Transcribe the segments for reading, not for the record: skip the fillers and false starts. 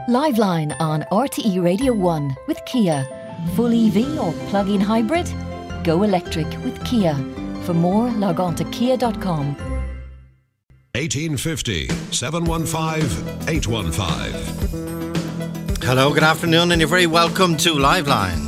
Liveline on RTE Radio 1 with Kia. Full EV or plug-in hybrid? Go electric with Kia. For more, log on to kia.com. 1850 715 815. Hello, good afternoon, and you're very welcome to Liveline.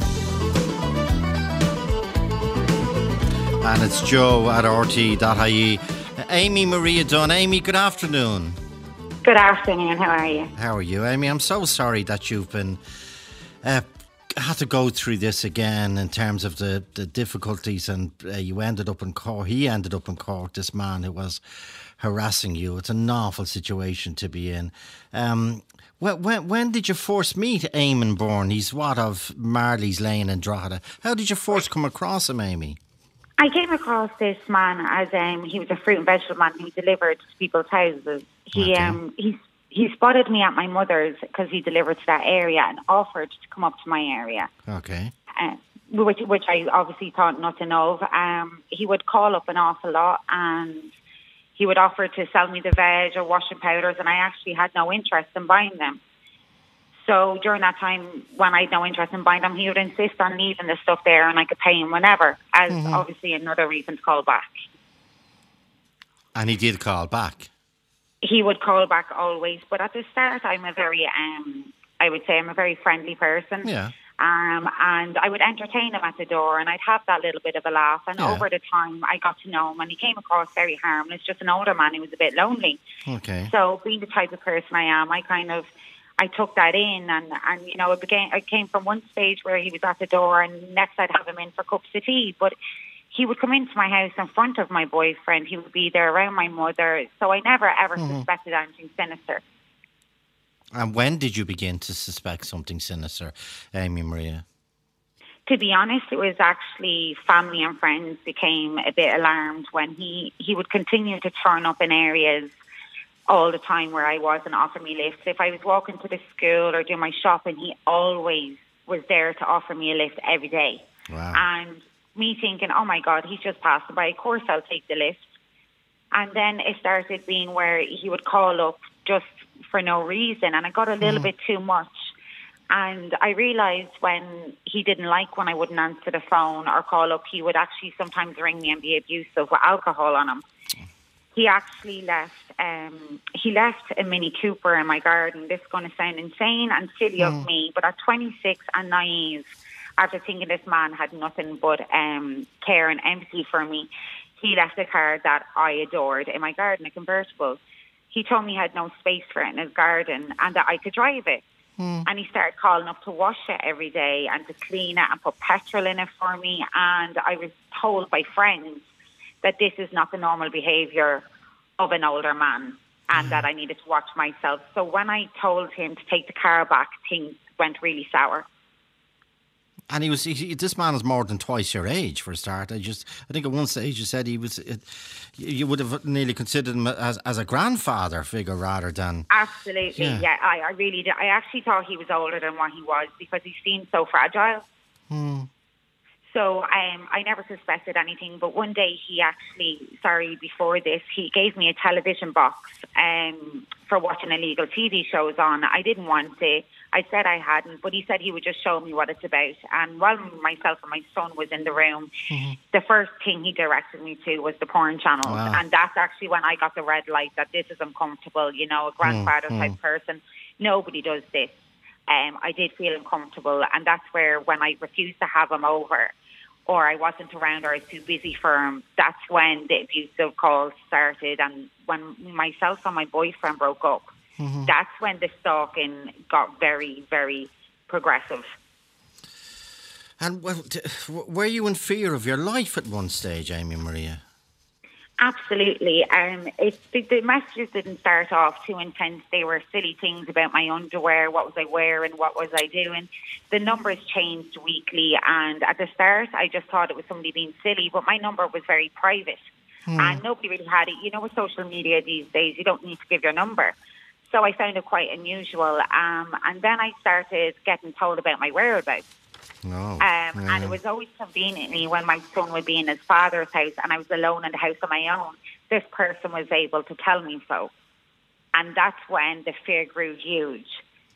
And it's Joe at RT.ie. Amy Maria Dunn. Amy, good afternoon. Good afternoon, how are you? How are you, Amy? I'm so sorry that you've been had to go through this again in terms of the difficulties, and you ended up in Cork. He ended up in Cork, this man who was harassing you. It's an awful situation to be in. When did you first meet Eamon Byrne? He's of Marley's Lane in Drogheda. How did you first come across him, Amy? I came across this man as he was a fruit and vegetable man who delivered to people's houses. He spotted me at my mother's because he delivered to that area and offered to come up to my area. Okay. Which I obviously thought nothing of. He would call up an awful lot and he would offer to sell me the veg or washing powders, and I actually had no interest in buying them. So during that time, when I had no interest in buying them, he would insist on leaving the stuff there and I could pay him whenever, as obviously another reason to call back. And he did call back? He would call back always. But at the start, I'm a very, I would say I'm a very friendly person. Yeah. And I would entertain him at the door and I'd have that little bit of a laugh. And over the time, I got to know him and he came across very harmless, just an older man who was a bit lonely. Okay. So being the type of person I am, I took that in, and you know, it came from one stage where he was at the door, and next I'd have him in for cups of tea. But he would come into my house in front of my boyfriend. He would be there around my mother, so I never ever suspected anything sinister. And when did you begin to suspect something sinister, Amy Maria? To be honest, it was actually family and friends became a bit alarmed when he would continue to turn up in areas all the time where I was and offer me lifts. If I was walking to the school or doing my shopping, he always was there to offer me a lift every day. Wow. And me thinking, oh my God, he's just passing by, of course I'll take the lift. And then it started being where he would call up just for no reason, and it got a little bit too much. And I realised when he didn't like when I wouldn't answer the phone or call up, he would actually sometimes ring me and be abusive with alcohol on him. He actually left a Mini Cooper in my garden. This is going to sound insane and silly of me, but at 26 and naive, after thinking this man had nothing but care and empathy for me, he left a car that I adored in my garden, a convertible. He told me he had no space for it in his garden and that I could drive it. And he started calling up to wash it every day and to clean it and put petrol in it for me. And I was told by friends that this is not the normal behaviour of an older man and that I needed to watch myself. So when I told him to take the car back, things went really sour. And this man is more than twice your age for a start. I think at one stage you said you would have nearly considered him as a grandfather figure rather than... Absolutely, yeah I really did. I actually thought he was older than what he was because he seemed so fragile. So I never suspected anything, but one day before this, he gave me a television box for watching illegal TV shows on. I didn't want to. I said I hadn't, but he said he would just show me what it's about. And while myself and my son was in the room, the first thing he directed me to was the porn channels. Wow. And that's actually when I got the red light that this is uncomfortable, you know, a grandfather type person. Nobody does this. I did feel uncomfortable, and that's where when I refused to have him over, or I wasn't around, or I was too busy for him, that's when the abusive calls started. And when myself and my boyfriend broke up, that's when the stalking got very, very progressive. And were you in fear of your life at one stage, Amy Maria? Absolutely. The messages didn't start off too intense. They were silly things about my underwear, what was I wearing, what was I doing. The numbers changed weekly, and at the start I just thought it was somebody being silly, but my number was very private and nobody really had it. You know, with social media these days, you don't need to give your number. So I found it quite unusual. And then I started getting told about my whereabouts. And it was always conveniently when my son would be in his father's house and I was alone in the house on my own, this person was able to tell me so. And that's when the fear grew huge.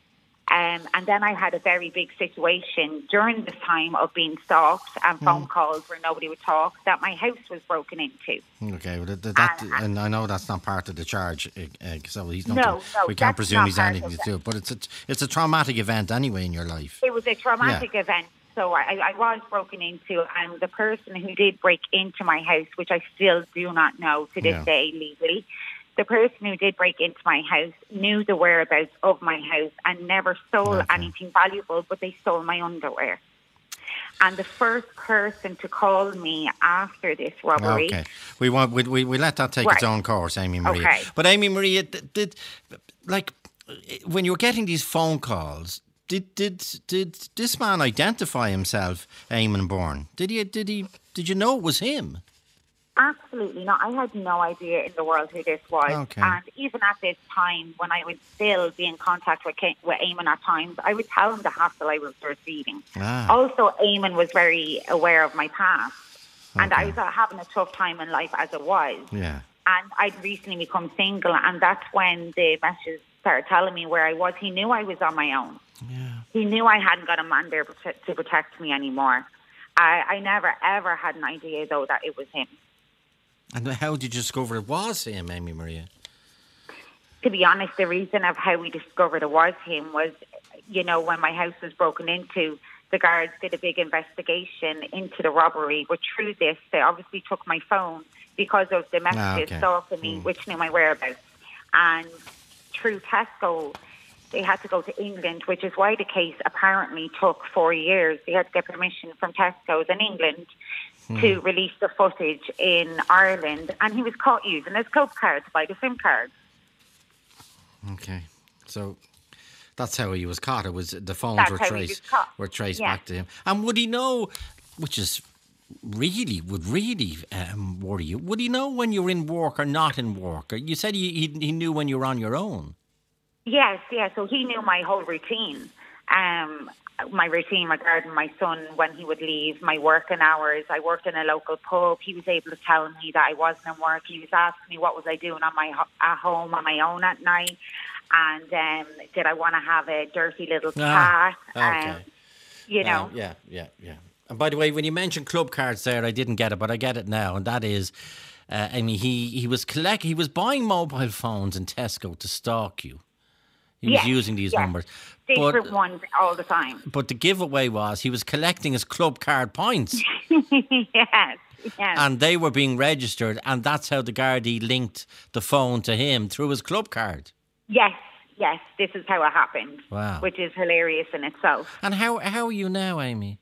And then I had a very big situation during this time of being stalked and phone calls where nobody would talk, that my house was broken into. Okay, well, and I know that's not part of the charge, so he's not. No, we can't that's presume not he's part anything of to do. But it's a traumatic event anyway in your life. It was a traumatic event. So I was broken into, and the person who did break into my house, which I still do not know to this day legally, the person who did break into my house knew the whereabouts of my house and never stole anything valuable, but they stole my underwear. And the first person to call me after this robbery... Okay. We let that take its own course, Amy Maria. Okay. But Amy Maria, did when you were getting these phone calls, did this man identify himself, Eamon Bourne? Did you know it was him? Absolutely not. I had no idea in the world who this was. Okay. And even at this time, when I would still be in contact with Eamon at times, I would tell him the hassle I was receiving. Also, Eamon was very aware of my past. And I was having a tough time in life as it was. Yeah. And I'd recently become single, and that's when the messages started telling me where I was. He knew I was on my own. Yeah. He knew I hadn't got a man there to protect me anymore. I never, ever had an idea, though, that it was him. And how did you discover it was him, Amy Maria? To be honest, the reason of how we discovered it was him was, when my house was broken into, the guards did a big investigation into the robbery. But through this, they obviously took my phone because of the messages stalking me, which knew my whereabouts. And through Tesco, they had to go to England, which is why the case apparently took 4 years. They had to get permission from Tesco's in England to release the footage in Ireland. And he was caught using his club card to buy the SIM card. Okay. So that's how he was caught. It was the phones were traced back to him. And would he know, which is would really worry you, would he know when you're in work or not in work? You said he knew when you were on your own. Yes. So he knew my whole routine. My routine regarding my son when he would leave, my working hours. I worked in a local pub. He was able to tell me that I wasn't in work. He was asking me what was I doing at home on my own at night, and did I want to have a dirty little chat? Okay. Yeah. And by the way, when you mentioned club cards there, I didn't get it, but I get it now, and that is, he was buying mobile phones in Tesco to stalk you. He was using these numbers. Different ones all the time. But the giveaway was he was collecting his club card points. Yes. And they were being registered, and that's how the Gardaí linked the phone to him through his club card. Yes. This is how it happened. Wow. Which is hilarious in itself. And how are you now, Amy?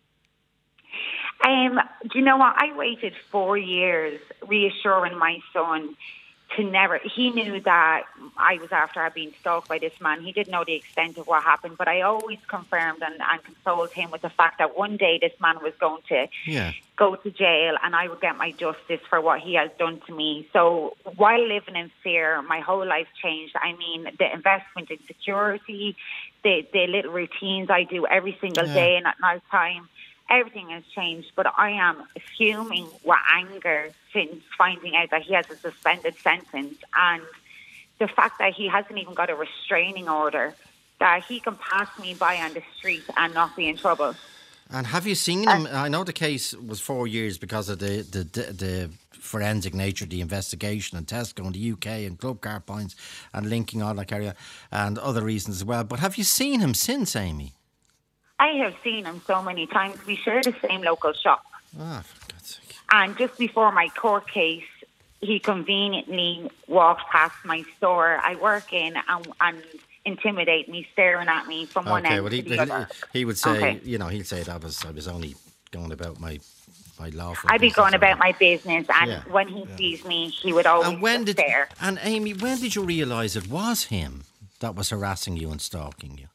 Do you know what? I waited 4 years reassuring my son to never... He knew that I was after being stalked by this man. He didn't know the extent of what happened, but I always confirmed and consoled him with the fact that one day this man was going to go to jail and I would get my justice for what he has done to me. So while living in fear, my whole life changed. I mean, the investment in security, the little routines I do every single day and at night time, everything has changed, but I am fuming with anger since finding out that he has a suspended sentence and the fact that he hasn't even got a restraining order, that he can pass me by on the street and not be in trouble. And have you seen him? I know the case was 4 years because of the forensic nature of the investigation in Tesco in the UK and club card points and linking all that area and other reasons as well. But have you seen him since, Amy? I have seen him so many times. We share the same local shop. For God's sake. And just before my court case, he conveniently walked past my store I work in and intimidate me, staring at me from one end to the other. He would say, he'd say that I was only going about my lawful I'd be going about my business, and when he sees me, he would always stare. And Amy, when did you realise it was him that was harassing you and stalking you?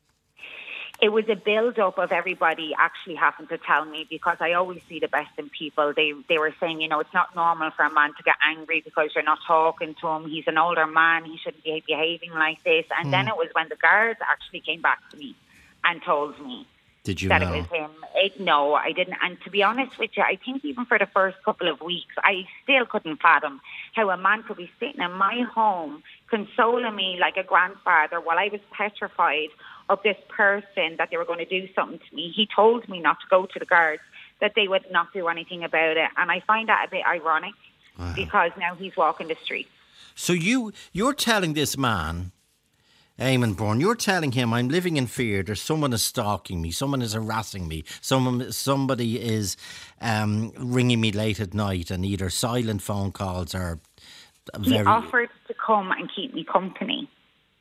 It was a build-up of everybody actually having to tell me, because I always see the best in people. They were saying, it's not normal for a man to get angry because you're not talking to him. He's an older man. He shouldn't be behaving like this. And then it was when the guards actually came back to me and told me Did you that know? It was him. No, I didn't. And to be honest with you, I think even for the first couple of weeks, I still couldn't fathom how a man could be sitting in my home consoling me like a grandfather while I was petrified of this person, that they were going to do something to me. He told me not to go to the guards, that they would not do anything about it. And I find that a bit ironic because now he's walking the streets. So you're telling this man, Eamon Byrne, you're telling him, I'm living in fear, there's someone is stalking me, someone is harassing me, somebody is ringing me late at night, and either silent phone calls or... He offered to come and keep me company.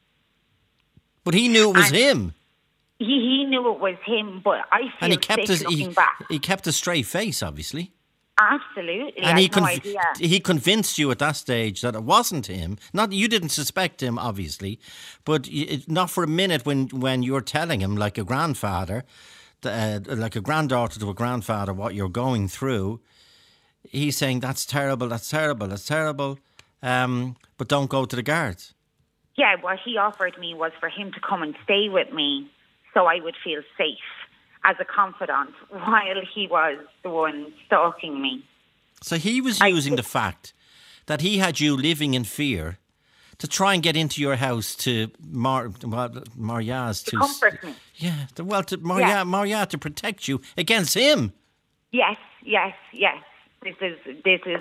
But he knew it was him. He knew it was him, but I feel and he kept sick looking back. He kept a straight face, obviously. Absolutely. And I had no idea. He convinced you at that stage that it wasn't him. Not you didn't suspect him, obviously, but not for a minute when you're telling him, like a grandfather, like a granddaughter to a grandfather, what you're going through. He's saying, that's terrible, that's terrible, that's terrible, but don't go to the guards. Yeah, what he offered me was for him to come and stay with me so I would feel safe as a confidant while he was the one stalking me. So he was using the fact that he had you living in fear to try and get into your house to Maria's to comfort me. Yeah, Maria to protect you against him. Yes. This is.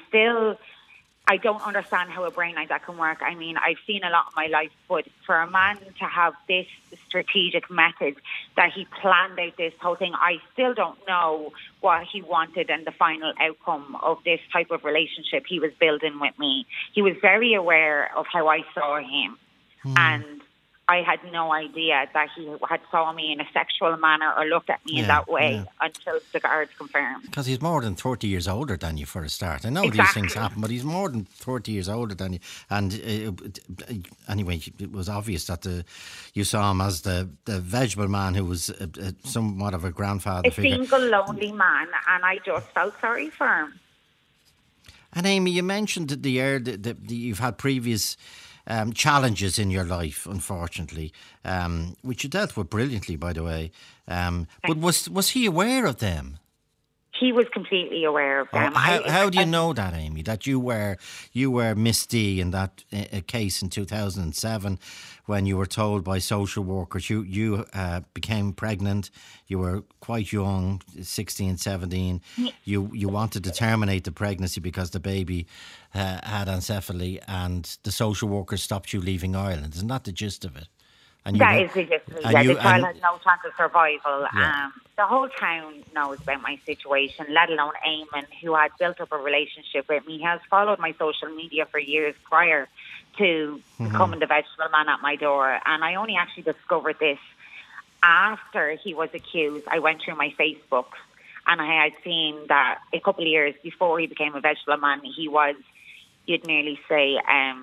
I don't understand how a brain like that can work. I mean, I've seen a lot of my life, but for a man to have this strategic method that he planned out this whole thing, I still don't know what he wanted and the final outcome of this type of relationship he was building with me. He was very aware of how I saw him, and I had no idea that he had saw me in a sexual manner or looked at me in that way until the guards confirmed. Because he's more than 30 years older than you for a start. I know these things happen, but he's more than 30 years older than you. And anyway, it was obvious that you saw him as the vegetable man who was somewhat of a grandfather figure. A single lonely man, and I just felt sorry for him. And Amy, you mentioned that you've had previous challenges in your life, unfortunately, which you dealt with brilliantly, by the way. But was he aware of them? He was completely aware of them. How do you know that, Amy? That you were Miss D in that case in 2007, when you were told by social workers you became pregnant. You were quite young, 16, 17. You wanted to terminate the pregnancy because the baby had anencephaly, and the social workers stopped you leaving Ireland. Isn't that the gist of it? That is the gist of it. Yeah, the child has no chance of survival. Yeah. The whole town knows about my situation, let alone Eamon, who had built up a relationship with me. He has followed my social media for years prior to becoming the vegetable man at my door. And I only actually discovered this after he was accused. I went through my Facebook and I had seen that a couple of years before he became a vegetable man, he was, you'd nearly say,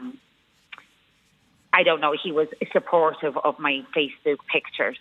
I don't know, he was supportive of my Facebook pictures.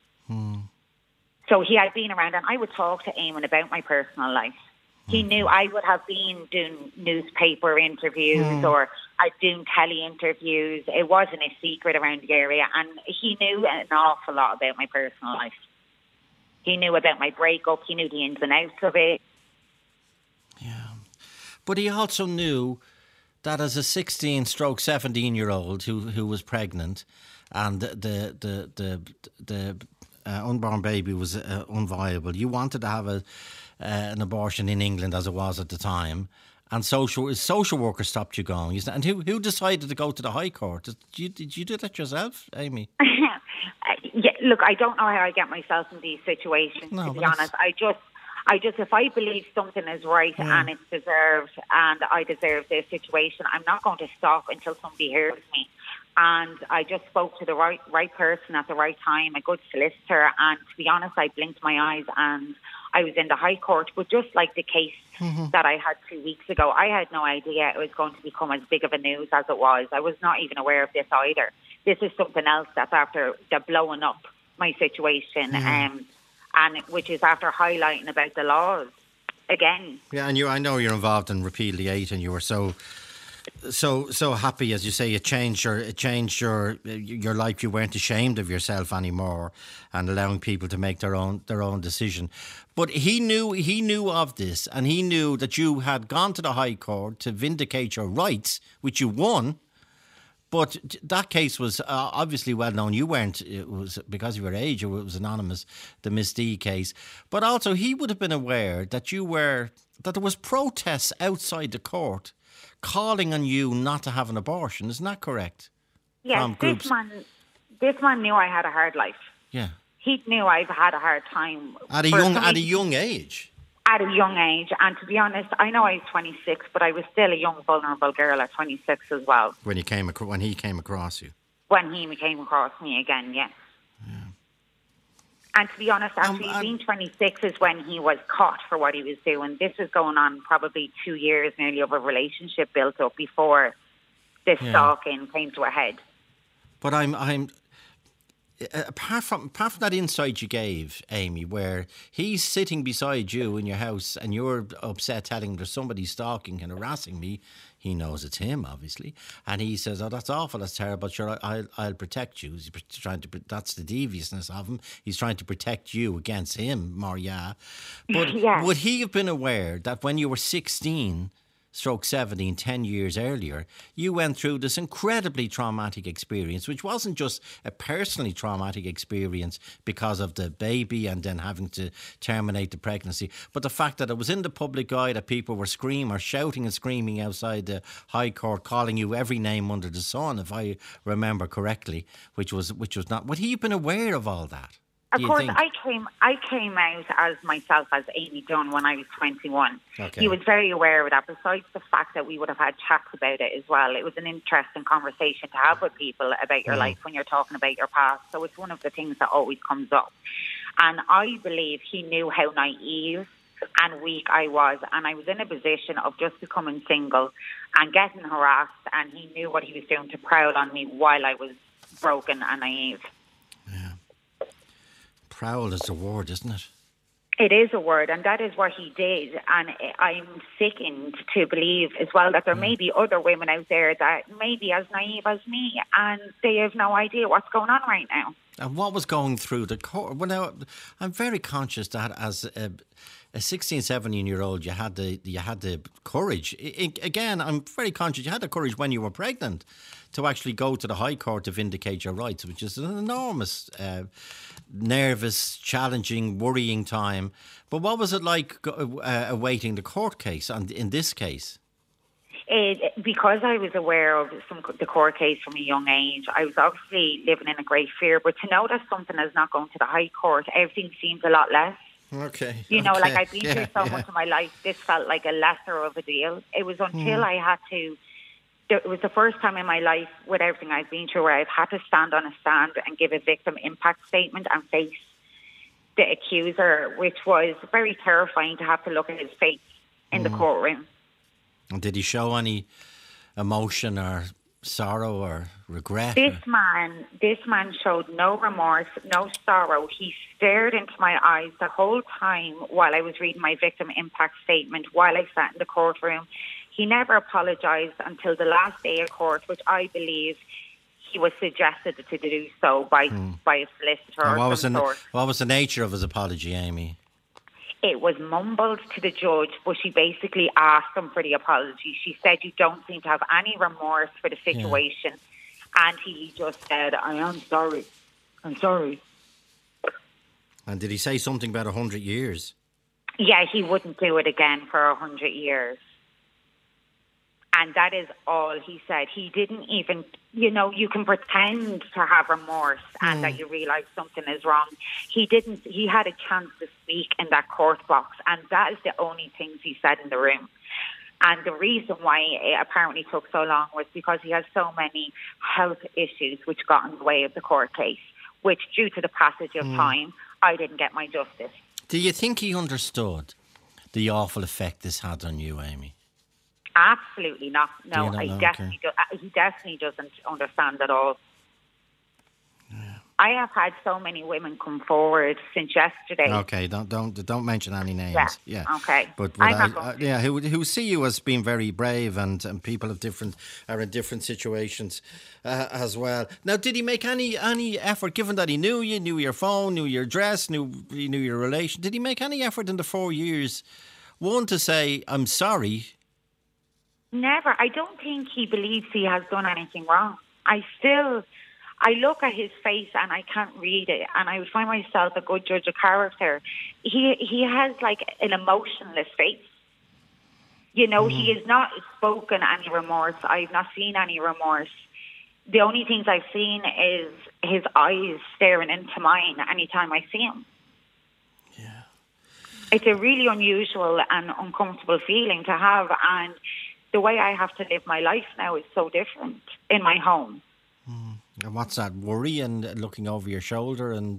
So he had been around, and I would talk to Eamon about my personal life. He knew I would have been doing newspaper interviews or I'd doing telly interviews. It wasn't a secret around the area, and he knew an awful lot about my personal life. He knew about my breakup. He knew the ins and outs of it. Yeah. But he also knew that as a 16-17-year-old who was pregnant, and the unborn baby was unviable, you wanted to have an abortion in England as it was at the time, and social workers stopped you going. And who decided to go to the High Court? Did you do that yourself, Amy? Yeah, look, I don't know how I get myself in these situations, to be honest. I just, if I believe something is right and it's deserved and I deserve this situation, I'm not going to stop until somebody hears me. And I just spoke to the right person at the right time, a good solicitor. And to be honest, I blinked my eyes and I was in the High Court. But just like the case that I had 2 weeks ago, I had no idea it was going to become as big of a news as it was. I was not even aware of this either. This is something else that's after the blowing up my situation, and which is after highlighting about the laws again. Yeah, and I know you're involved in Repeal the 8, and you were so happy, as you say, it changed your life. You weren't ashamed of yourself anymore, and allowing people to make their own decision. But he knew of this, and he knew that you had gone to the High Court to vindicate your rights, which you won. But that case was obviously well known. You weren't, it was because of your age, it was anonymous, the Miss D case. But also he would have been aware that that there was protests outside the court calling on you not to have an abortion. Isn't that correct? Yes, this man knew I had a hard life. Yeah. He knew I've had a hard time. At a young age? At a young age. And to be honest, I know I was 26, but I was still a young, vulnerable girl at 26 as well. When he came across you? When he came across me again, yes. Yeah. And to be honest, actually, being 26 is when he was caught for what he was doing. This was going on probably 2 years nearly of a relationship built up before this stalking came to a head. But I'm apart from that insight you gave, Amy, where he's sitting beside you in your house and you're upset telling him there's somebody stalking and harassing me. He knows it's him, obviously, and he says, "Oh, that's awful, that's terrible. Sure, I'll protect you." He's trying to. That's the deviousness of him. He's trying to protect you against him, Maria. But would he have been aware that when you were 16? Stroke 17, 10 years earlier, you went through this incredibly traumatic experience, which wasn't just a personally traumatic experience because of the baby and then having to terminate the pregnancy, but the fact that it was in the public eye that people were shouting and screaming outside the High Court, calling you every name under the sun, if I remember correctly, which was not. Would he have been aware of all that? Of course, I came out as myself as Amy Dunn when I was 21. Okay. He was very aware of that, besides the fact that we would have had chats about it as well. It was an interesting conversation to have with people about your life when you're talking about your past. So it's one of the things that always comes up. And I believe he knew how naive and weak I was. And I was in a position of just becoming single and getting harassed. And he knew what he was doing to prowl on me while I was broken and naive. Prowl is a word, isn't it? It is a word, and that is what he did. And I'm sickened to believe as well that there may be other women out there that may be as naive as me, and they have no idea what's going on right now. And what was going through the court? Well, now, I'm very conscious that as a 16, 17-year-old, you had the courage. Again, I'm very conscious you had the courage when you were pregnant to actually go to the High Court to vindicate your rights, which is an enormous, nervous, challenging, worrying time. But what was it like awaiting the court case in this case? Because I was aware of the court case from a young age, I was obviously living in a great fear. But to know that something is not going to the High Court, everything seems a lot less. Okay. Like I've been through so much of my life, this felt like a lesser of a deal. It was until I had to. It was the first time in my life, with everything I've been through, where I've had to stand on a stand and give a victim impact statement and face the accuser, which was very terrifying to have to look at his face in the courtroom. And did he show any emotion or sorrow or regret? This man showed no remorse, no sorrow. He stared into my eyes the whole time while I was reading my victim impact statement, while I sat in the courtroom. He never apologised until the last day of court, which I believe he was suggested to do so by a solicitor or some sort. What was the nature of his apology, Amy? It was mumbled to the judge, but she basically asked him for the apology. She said, "You don't seem to have any remorse for the situation." Yeah. And he just said, "I am sorry. I'm sorry." And did he say something about 100 years? Yeah, he wouldn't do it again for 100 years. And that is all he said. He didn't even, you can pretend to have remorse and that you realise something is wrong. He didn't. He had a chance to speak in that court box, and that is the only things he said in the room. And the reason why it apparently took so long was because he has so many health issues which got in the way of the court case, which, due to the passage of time, I didn't get my justice. Do you think he understood the awful effect this had on you, Amy? Absolutely not. No, he definitely doesn't understand at all. Yeah. I have had so many women come forward since yesterday. Okay, don't mention any names. Yeah. Okay. But who see you as being very brave, and people are in different situations as well. Now, did he make any effort, given that he knew you, knew your phone, knew your address, knew your relation? Did he make any effort in the 4 years, one, to say, "I'm sorry"? Never. I don't think he believes he has done anything wrong. I look at his face and I can't read it, and I would find myself a good judge of character. He has like an emotionless face. You know, he has not spoken any remorse. I've not seen any remorse. The only things I've seen is his eyes staring into mine anytime I see him. Yeah. It's a really unusual and uncomfortable feeling to have, and the way I have to live my life now is so different in my home. And what's that, worry and looking over your shoulder? And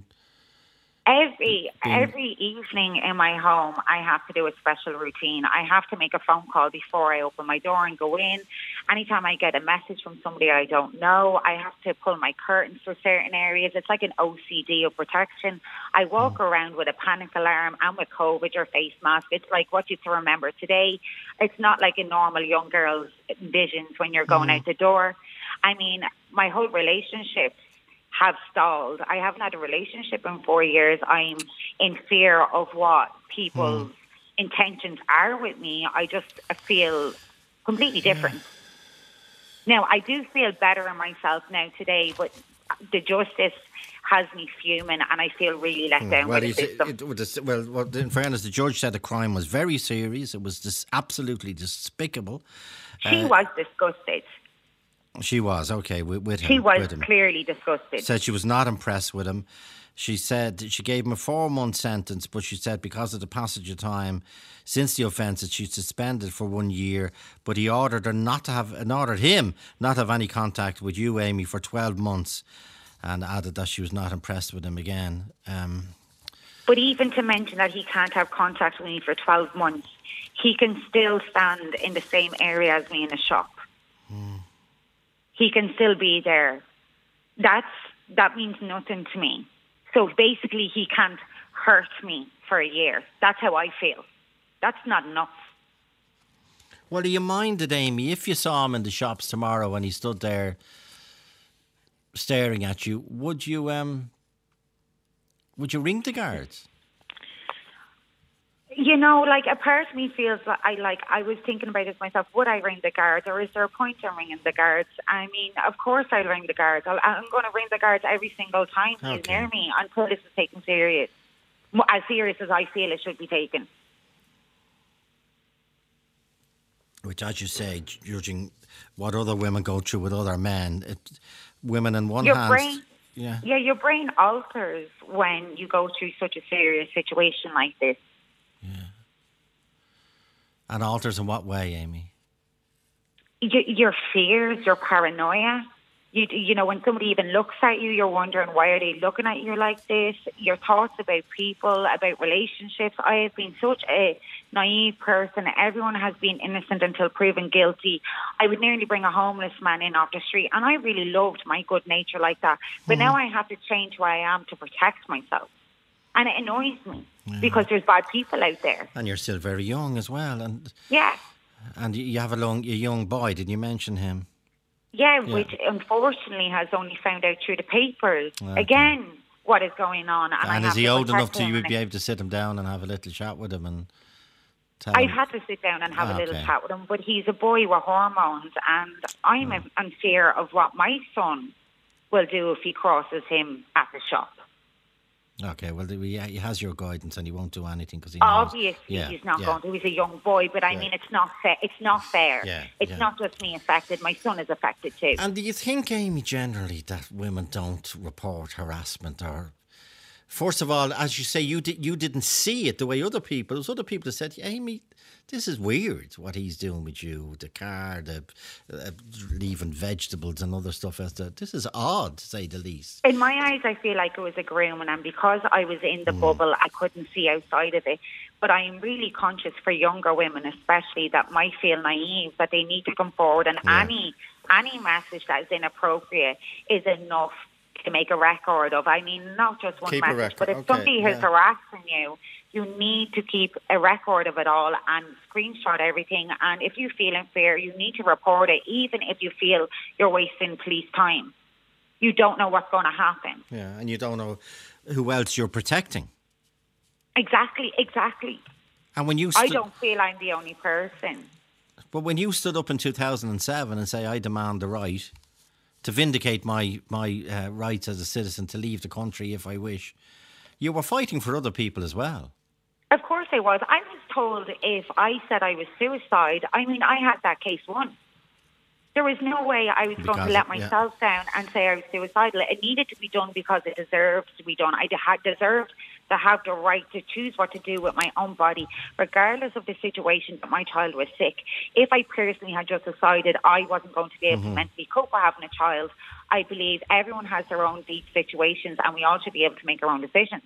Every evening in my home, I have to do a special routine. I have to make a phone call before I open my door and go in. Anytime I get a message from somebody I don't know, I have to pull my curtains for certain areas. It's like an OCD of protection. I walk around with a panic alarm and with COVID or face mask. It's like what you have to remember today. It's not like a normal young girl's visions when you're going out the door. I mean, my whole relationship have stalled. I haven't had a relationship in 4 years. I'm in fear of what people's intentions are with me. I just feel completely different. Now, I do feel better in myself now today, but the justice has me fuming and I feel really let down by the system. Well, in fairness, the judge said the crime was very serious. It was absolutely despicable. She was disgusted. She was, okay, with him. She was with him. clearly disgusted. Said she was not impressed with him. She said she gave him a 4-month sentence, but she said because of the passage of time since the offence that she's suspended for 1 year, but he ordered him not to have any contact with you, Amy, for 12 months, and added that she was not impressed with him again. But even to mention that he can't have contact with me for 12 months, he can still stand in the same area as me in a shop. He can still be there. That means nothing to me. So basically, he can't hurt me for a year. That's how I feel. That's not enough. Well, do you mind it, Amy, if you saw him in the shops tomorrow and he stood there staring at you, would you ring the guards? You know, like a part of me feels that I was thinking about this myself. Would I ring the guards, or is there a point in ringing the guards? I mean, of course I'll ring the guards. I'm going to ring the guards every single time he's near me until this is taken serious, as serious as I feel it should be taken. Which, as you say, judging what other women go through with other men, women in one hand. Your brain alters when you go through such a serious situation like this. Yeah. And alters in what way, Amy? Your fears, your paranoia. You know, when somebody even looks at you, you're wondering, why are they looking at you like this? Your thoughts about people, about relationships. I have been such a naive person. Everyone has been innocent until proven guilty. I would nearly bring a homeless man in off the street, and I really loved my good nature like that. But now I have to change who I am to protect myself. And it annoys me because there's bad people out there. And you're still very young as well. And you have a young boy. Did you mention him? Yeah, which unfortunately has only found out through the papers. Again, what is going on. And is he old enough to you would be able to sit him down and have a little chat with him? And I've had to sit down and have a little chat with him, but he's a boy with hormones, and I'm in fear of what my son will do if he crosses him at the shop. Okay, well, he has your guidance and he won't do anything because he knows. Obviously, he's not going to. He's a young boy, but I mean, it's not fair. It's not fair. It's not just me affected. My son is affected too. And do you think, Amy, generally that women don't report harassment? Or, first of all, as you say, you didn't see it the way other people. There's other people that said, Amy, this is weird what he's doing with you. The car, leaving vegetables and other stuff. This is odd, to say the least. In my eyes, I feel like it was a grooming, and because I was in the bubble, I couldn't see outside of it. But I am really conscious for younger women, especially, that might feel naive, that they need to come forward, and any message that is inappropriate is enough to make a record of. I mean, not just one message, but if somebody is harassing you, you need to keep a record of it all and screenshot everything. And if you feel in fear, you need to report it, even if you feel you're wasting police time. You don't know what's going to happen. Yeah, and you don't know who else you're protecting. Exactly. And when I don't feel I'm the only person. But when you stood up in 2007 and say, I demand the right to vindicate my rights as a citizen to leave the country if I wish. You were fighting for other people as well. Of course I was. I was told if I said I was suicide, I mean, I had that case won. There was no way I was going to let myself down and say I was suicidal. It needed to be done because it deserved to be done. I had deserved to have the right to choose what to do with my own body, regardless of the situation that my child was sick. If I personally had just decided I wasn't going to be able to mentally cope with having a child, I believe everyone has their own deep situations and we all should be able to make our own decisions.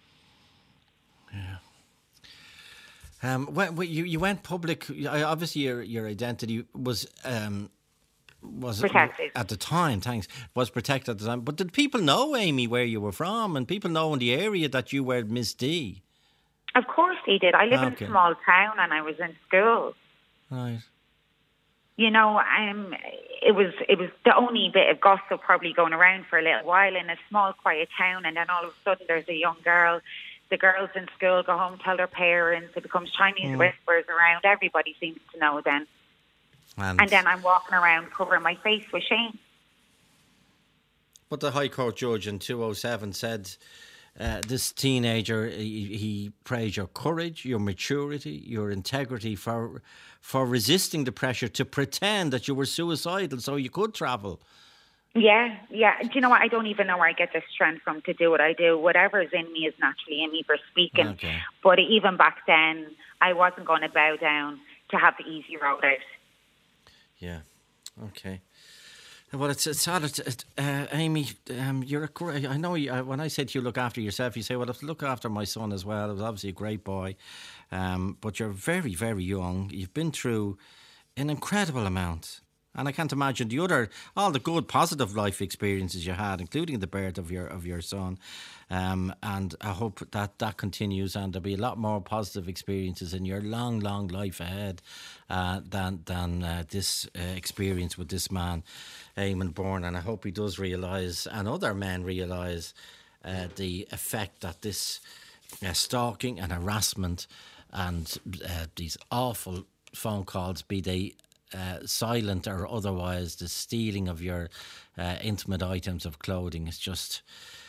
When you went public, obviously your identity was protected at the time. Was protected at the time. But did people know, Amy, where you were from, and people know in the area that you were Miss D? Of course they did. I live in a small town, and I was in school. Right. You know, it was the only bit of gossip probably going around for a little while in a small, quiet town, and then all of a sudden there's a young girl. The girls in school go home, tell their parents. It becomes Chinese whispers around. Everybody seems to know then. And then I'm walking around covering my face with shame. But the High Court judge in 2007 said this teenager, he praised your courage, your maturity, your integrity for resisting the pressure to pretend that you were suicidal so you could travel. Yeah. Do you know what? I don't even know where I get the strength from to do what I do. Whatever's in me is naturally in me for speaking. Okay. But even back then, I wasn't going to bow down to have the easy road out. Yeah. Okay. Well, it's sad. Amy, you're a great. I know when I said you look after yourself, you say, well, I have to look after my son as well. He was obviously a great boy. But you're very, very young. You've been through an incredible amount. And I can't imagine all the good, positive life experiences you had, including the birth of your son. And I hope that continues, and there'll be a lot more positive experiences in your long, long life ahead than this experience with this man, Eamon Byrne. And I hope he does realise, and other men realise, the effect that this stalking and harassment and these awful phone calls, be they silent or otherwise, the stealing of your intimate items of clothing is just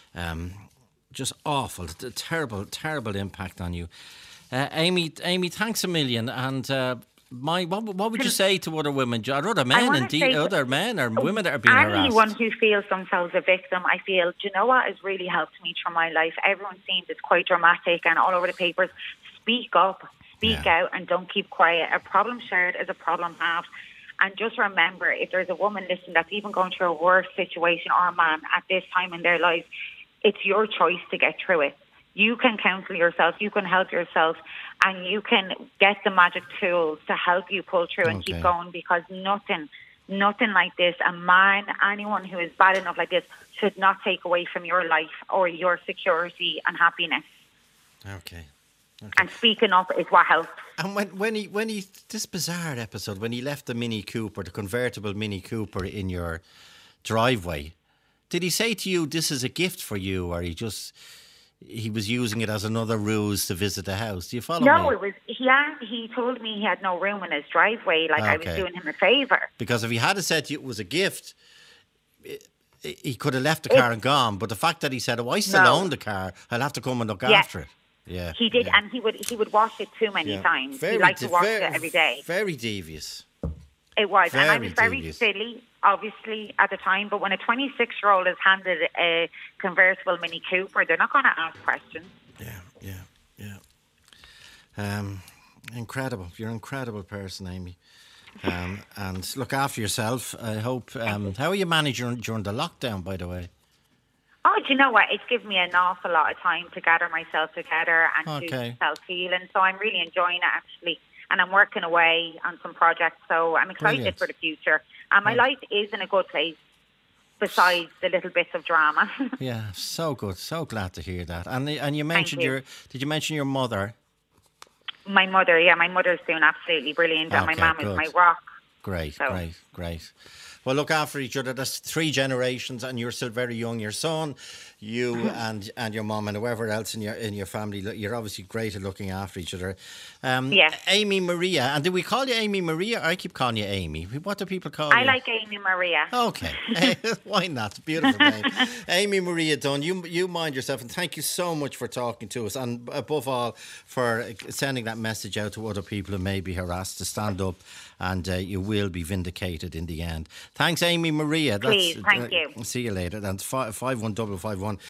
awful. The terrible impact on you. Amy, thanks a million. And what would you say to other women, or other men, indeed, other men or women that are being harassed? Anyone who feels themselves a victim, I feel, do you know what has really helped me through my life? Everyone seems it's quite dramatic and all over the papers. Speak up. Speak out and don't keep quiet. A problem shared is a problem halved. And just remember, if there's a woman listening that's even going through a worse situation, or a man at this time in their life, it's your choice to get through it. You can counsel yourself, you can help yourself, and you can get the magic tools to help you pull through and keep going, because nothing like this, a man, anyone who is bad enough like this, should not take away from your life or your security and happiness. Okay. And speaking up is what helps. And when he this bizarre episode, when he left the Mini Cooper, the convertible Mini Cooper in your driveway, did he say to you, this is a gift for you, or he was using it as another ruse to visit the house? Do you follow me? No, it was, he told me he had no room in his driveway, like I was doing him a favour. Because if he had said to you it was a gift, he could have left the car and gone. But the fact that he said, I still own the car, I'll have to come and look after it. Yeah, he did, and he would wash it too many times. He liked to wash it every day. Very devious. It was, and I was very silly, obviously, at the time. But when a 26-year-old is handed a convertible Mini Cooper, they're not going to ask questions. Yeah. Incredible. You're an incredible person, Amy. And look after yourself. I hope. How are you managing during the lockdown, by the way? Oh, do you know what? It's given me an awful lot of time to gather myself together and do self-healing. So I'm really enjoying it, actually. And I'm working away on some projects. So I'm excited for the future. And my life is in a good place, besides the little bits of drama. Yeah, so good. So glad to hear that. And you mentioned did you mention your mother? My mother's doing absolutely brilliant. And my mum is my rock. Great. Well, look after each other. That's 3 generations, and you're still very young. Your son, you, and your mum, and whoever else in your family. You're obviously great at looking after each other. Yes. Amy Maria, and do we call you Amy Maria? I keep calling you Amy. What do people call you? I like Amy Maria. Okay, why not? Beautiful name, Amy Maria Dunn. You mind yourself, and thank you so much for talking to us, and above all for sending that message out to other people who may be harassed to stand up, and you will be vindicated in the end. Thanks, Amy Maria. Please, thank you. See you later. That's 51551.